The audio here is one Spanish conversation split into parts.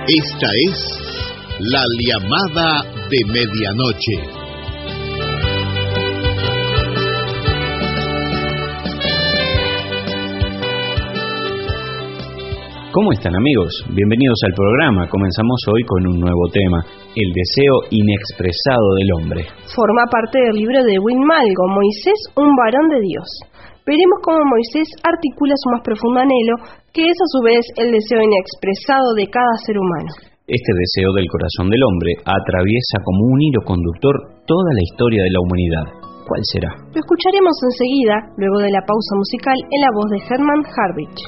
Esta es la llamada de medianoche. ¿Cómo están, amigos? Bienvenidos al programa. Comenzamos hoy con un nuevo tema, el deseo inexpresado del hombre. Forma parte del libro de Win Malgo, Moisés, un varón de Dios. Veremos cómo Moisés articula su más profundo anhelo, que es a su vez el deseo inexpresado de cada ser humano. Este deseo del corazón del hombre atraviesa como un hilo conductor toda la historia de la humanidad. ¿Cuál será? Lo escucharemos enseguida, luego de la pausa musical, en la voz de Hermann Harwich.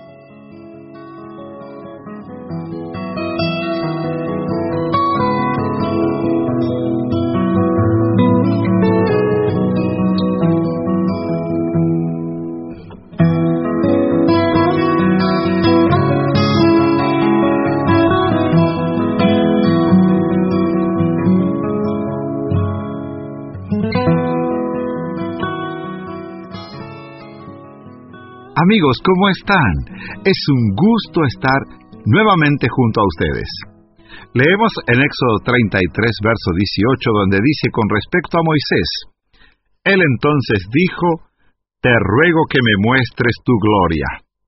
Amigos, ¿cómo están? Es un gusto estar nuevamente junto a ustedes. Leemos en Éxodo 33, verso 18, donde dice con respecto a Moisés: Él entonces dijo: Te ruego que me muestres tu gloria.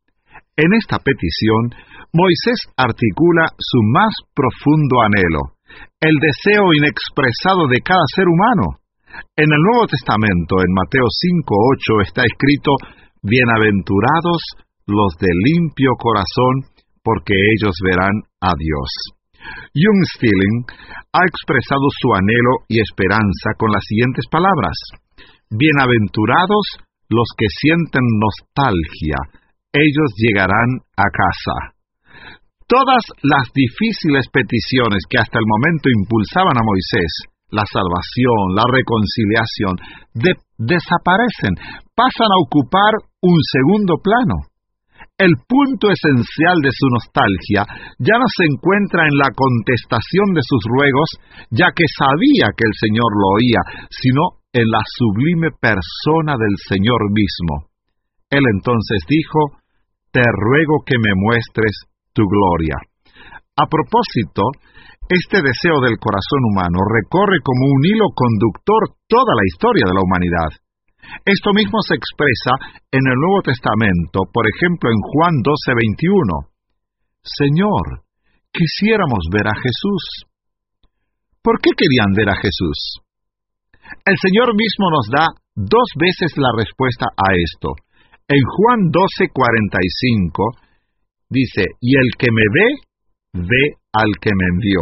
En esta petición, Moisés articula su más profundo anhelo, el deseo inexpresado de cada ser humano. En el Nuevo Testamento, en Mateo 5:8, está escrito: Bienaventurados los de limpio corazón, porque ellos verán a Dios. Jung Stilling ha expresado su anhelo y esperanza con las siguientes palabras: Bienaventurados los que sienten nostalgia, ellos llegarán a casa. Todas las difíciles peticiones que hasta el momento impulsaban a Moisés, la salvación, la reconciliación, desaparecen, pasan a ocupar un segundo plano. El punto esencial de su nostalgia ya no se encuentra en la contestación de sus ruegos, ya que sabía que el Señor lo oía, sino en la sublime persona del Señor mismo. Él entonces dijo: Te ruego que me muestres tu gloria. A propósito, este deseo del corazón humano recorre como un hilo conductor toda la historia de la humanidad. Esto mismo se expresa en el Nuevo Testamento, por ejemplo en Juan 12:21. Señor, quisiéramos ver a Jesús. ¿Por qué querían ver a Jesús? El Señor mismo nos da dos veces la respuesta a esto. En Juan 12:45 dice: Y el que me ve al que me envió.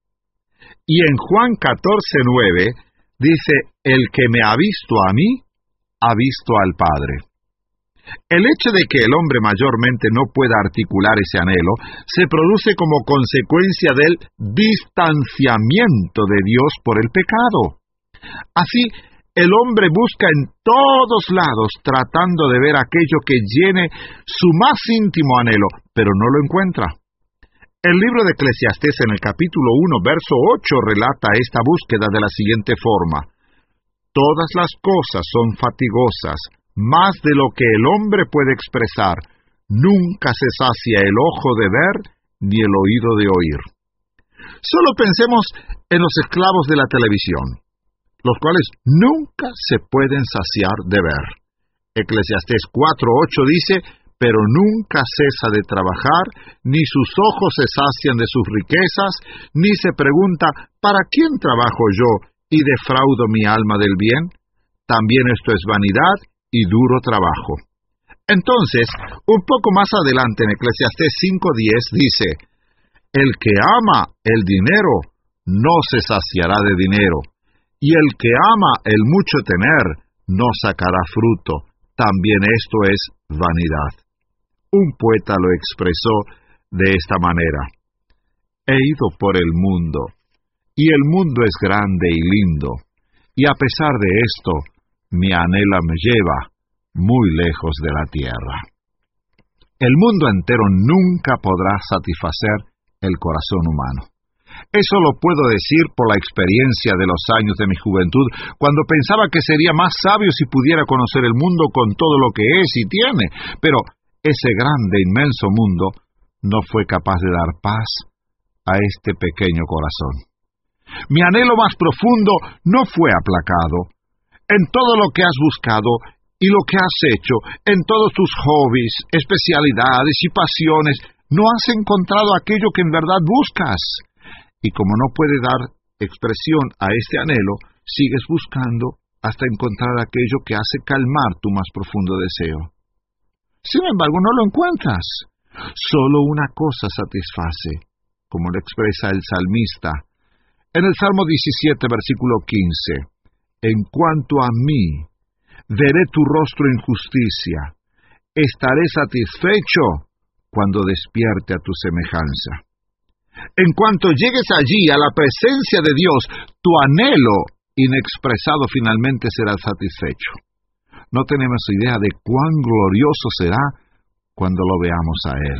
Y en Juan 14:9 dice: El que me ha visto a mí, ha visto al Padre. El hecho de que el hombre mayormente no pueda articular ese anhelo se produce como consecuencia del distanciamiento de Dios por el pecado. Así, el hombre busca en todos lados tratando de ver aquello que llene su más íntimo anhelo, pero no lo encuentra. El libro de Eclesiastés en el capítulo 1, verso 8 relata esta búsqueda de la siguiente forma: Todas las cosas son fatigosas, más de lo que el hombre puede expresar. Nunca se sacia el ojo de ver, ni el oído de oír. Solo pensemos en los esclavos de la televisión, los cuales nunca se pueden saciar de ver. Eclesiastés 4:8 dice: Pero nunca cesa de trabajar, ni sus ojos se sacian de sus riquezas, ni se pregunta: ¿para quién trabajo yo y defraudo mi alma del bien? También esto es vanidad y duro trabajo. Entonces, un poco más adelante en Eclesiastés 5:10 dice: El que ama el dinero no se saciará de dinero, y el que ama el mucho tener no sacará fruto. También esto es vanidad. Un poeta lo expresó de esta manera: He ido por el mundo, y el mundo es grande y lindo, y a pesar de esto, mi anhelo me lleva muy lejos de la tierra. El mundo entero nunca podrá satisfacer el corazón humano. Eso lo puedo decir por la experiencia de los años de mi juventud, cuando pensaba que sería más sabio si pudiera conocer el mundo con todo lo que es y tiene, pero ese grande, inmenso mundo no fue capaz de dar paz a este pequeño corazón. Mi anhelo más profundo no fue aplacado. En todo lo que has buscado y lo que has hecho, en todos tus hobbies, especialidades y pasiones, no has encontrado aquello que en verdad buscas. Y como no puede dar expresión a este anhelo, sigues buscando hasta encontrar aquello que hace calmar tu más profundo deseo. Sin embargo, no lo encuentras. Solo una cosa satisface, como lo expresa el salmista. En el Salmo 17, versículo 15, en cuanto a mí, veré tu rostro en justicia, estaré satisfecho cuando despierte a tu semejanza. En cuanto llegues allí, a la presencia de Dios, tu anhelo inexpresado finalmente será satisfecho. No tenemos idea de cuán glorioso será cuando lo veamos a Él.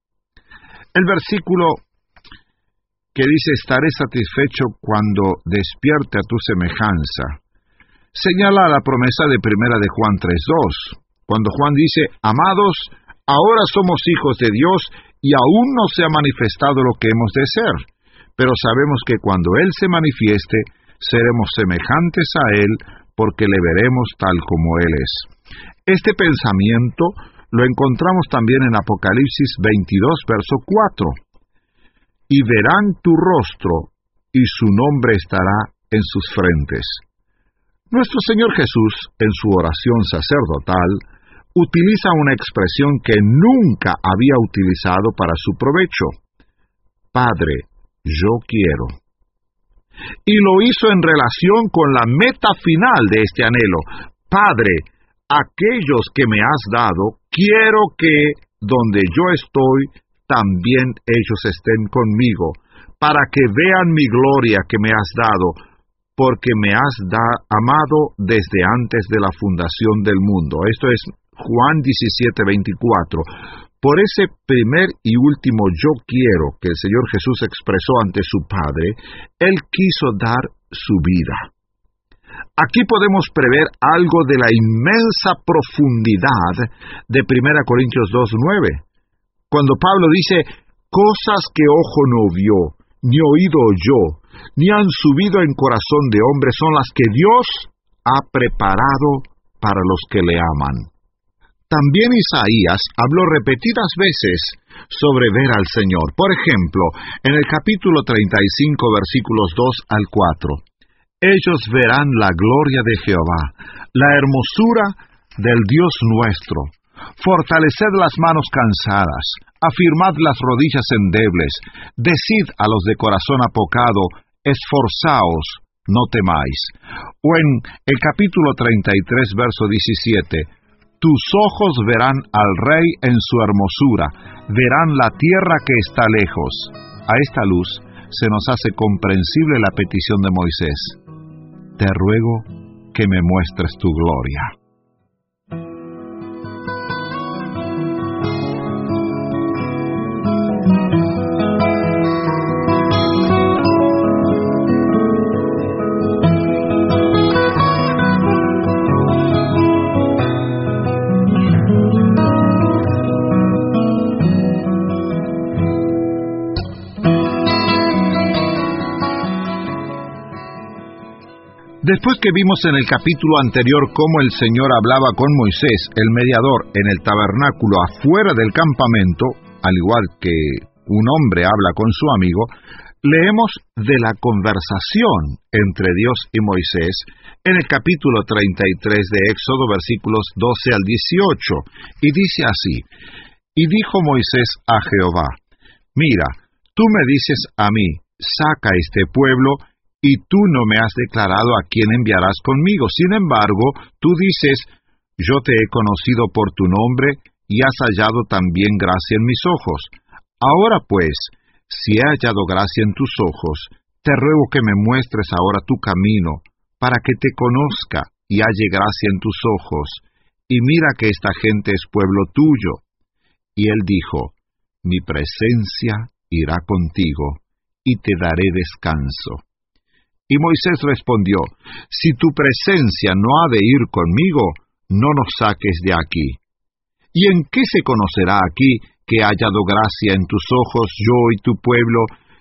El versículo que dice, estaré satisfecho cuando despierte a tu semejanza, señala la promesa de Primera de Juan 3:2, cuando Juan dice, amados, ahora somos hijos de Dios y aún no se ha manifestado lo que hemos de ser, pero sabemos que cuando Él se manifieste, seremos semejantes a Él, porque le veremos tal como Él es. Este pensamiento lo encontramos también en Apocalipsis 22, verso 4. Y verán tu rostro, y su nombre estará en sus frentes. Nuestro Señor Jesús, en su oración sacerdotal, utiliza una expresión que nunca había utilizado para su provecho. Padre, yo quiero. Y lo hizo en relación con la meta final de este anhelo. Padre, aquellos que me has dado, quiero que, donde yo estoy, también ellos estén conmigo, para que vean mi gloria que me has dado, porque me has amado desde antes de la fundación del mundo. Esto es Juan 17:24. Por ese primer y último yo quiero que el Señor Jesús expresó ante su Padre, Él quiso dar su vida. Aquí podemos prever algo de la inmensa profundidad de 1 Corintios 2:9. Cuando Pablo dice, cosas que ojo no vio, ni oído oyó, ni han subido en corazón de hombre, son las que Dios ha preparado para los que le aman. También Isaías habló repetidas veces sobre ver al Señor. Por ejemplo, en el capítulo 35, versículos 2 al 4. Ellos verán la gloria de Jehová, la hermosura del Dios nuestro. Fortaleced las manos cansadas, afirmad las rodillas endebles, decid a los de corazón apocado, esforzaos, no temáis. O en el capítulo 33, verso 17, tus ojos verán al Rey en su hermosura, verán la tierra que está lejos. A esta luz se nos hace comprensible la petición de Moisés. Te ruego que me muestres tu gloria. Después que vimos en el capítulo anterior cómo el Señor hablaba con Moisés, el mediador, en el tabernáculo afuera del campamento, al igual que un hombre habla con su amigo, leemos de la conversación entre Dios y Moisés en el capítulo 33 de Éxodo, versículos 12 al 18, y dice así, y dijo Moisés a Jehová, mira, tú me dices a mí, saca este pueblo, y tú no me has declarado a quién enviarás conmigo. Sin embargo, tú dices, yo te he conocido por tu nombre, y has hallado también gracia en mis ojos. Ahora pues, si he hallado gracia en tus ojos, te ruego que me muestres ahora tu camino, para que te conozca, y halle gracia en tus ojos. Y mira que esta gente es pueblo tuyo. Y él dijo, mi presencia irá contigo, y te daré descanso. Y Moisés respondió, si tu presencia no ha de ir conmigo, no nos saques de aquí. ¿Y en qué se conocerá aquí que he hallado gracia en tus ojos, yo y tu pueblo,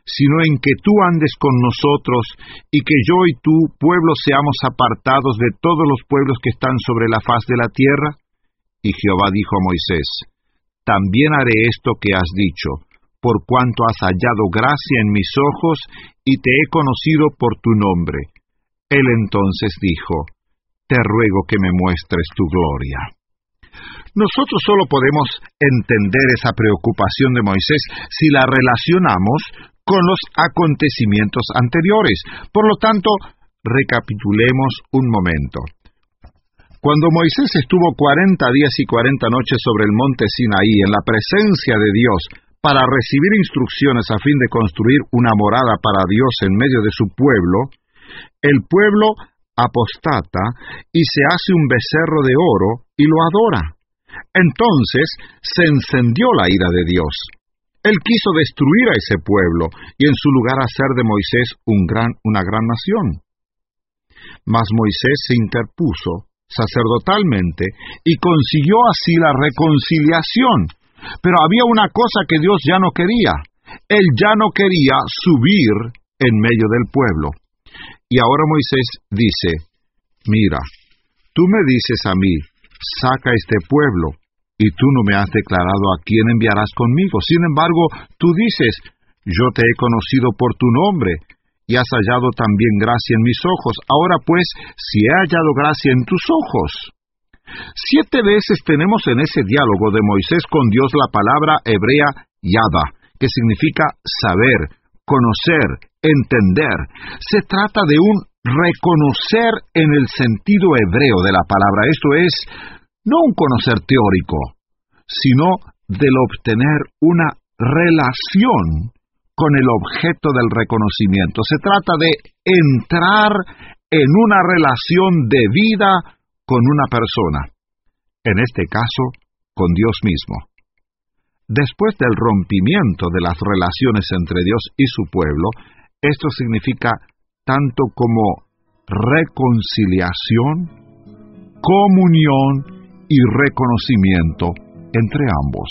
sino en que tú andes con nosotros, y que yo y tú, pueblo, seamos apartados de todos los pueblos que están sobre la faz de la tierra? Y Jehová dijo a Moisés: También haré esto que has dicho, por cuanto has hallado gracia en mis ojos, y te he conocido por tu nombre. Él entonces dijo: Te ruego que me muestres tu gloria. Nosotros solo podemos entender esa preocupación de Moisés si la relacionamos con los acontecimientos anteriores. Por lo tanto, recapitulemos un momento. Cuando Moisés estuvo 40 días y 40 noches sobre el monte Sinaí en la presencia de Dios para recibir instrucciones a fin de construir una morada para Dios en medio de su pueblo, el pueblo apostata y se hace un becerro de oro y lo adora. Entonces se encendió la ira de Dios. Él quiso destruir a ese pueblo y en su lugar hacer de Moisés una gran nación. Mas Moisés se interpuso sacerdotalmente y consiguió así la reconciliación. Pero había una cosa que Dios ya no quería. Él ya no quería subir en medio del pueblo. Y ahora Moisés dice: Mira, tú me dices a mí: saca este pueblo, y tú no me has declarado a quién enviarás conmigo. Sin embargo, tú dices: yo te he conocido por tu nombre, y has hallado también gracia en mis ojos. Ahora pues, si he hallado gracia en tus ojos. 7 veces tenemos en ese diálogo de Moisés con Dios la palabra hebrea yada, que significa saber, conocer, entender. Se trata de un reconocer en el sentido hebreo de la palabra. Esto es, no un conocer teórico, sino del obtener una relación con el objeto del reconocimiento. Se trata de entrar en una relación de vida con una persona, en este caso, con Dios mismo. Después del rompimiento de las relaciones entre Dios y su pueblo, esto significa tanto como reconciliación, comunión y reconocimiento entre ambos.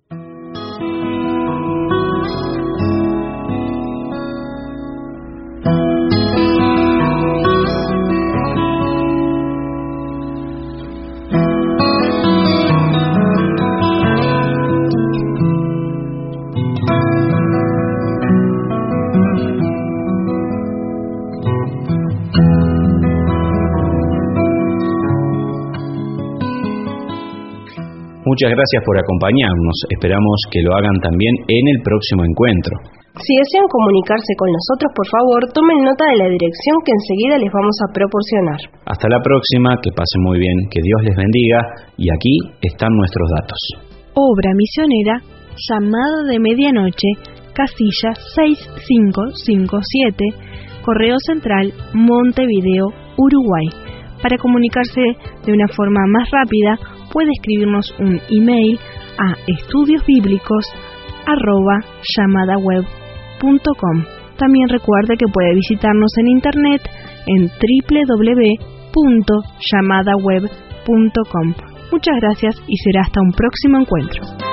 Muchas gracias por acompañarnos. Esperamos que lo hagan también en el próximo encuentro. Si desean comunicarse con nosotros, por favor, tomen nota de la dirección que enseguida les vamos a proporcionar. Hasta la próxima, que pasen muy bien, que Dios les bendiga, y aquí están nuestros datos. Obra misionera, Llamada de Medianoche, casilla 6557, Correo Central, Montevideo, Uruguay. Para comunicarse de una forma más rápida, puede escribirnos un email a estudiosbiblicos@llamadaweb.com. También recuerde que puede visitarnos en internet en www.llamadaweb.com. Muchas gracias y será hasta un próximo encuentro.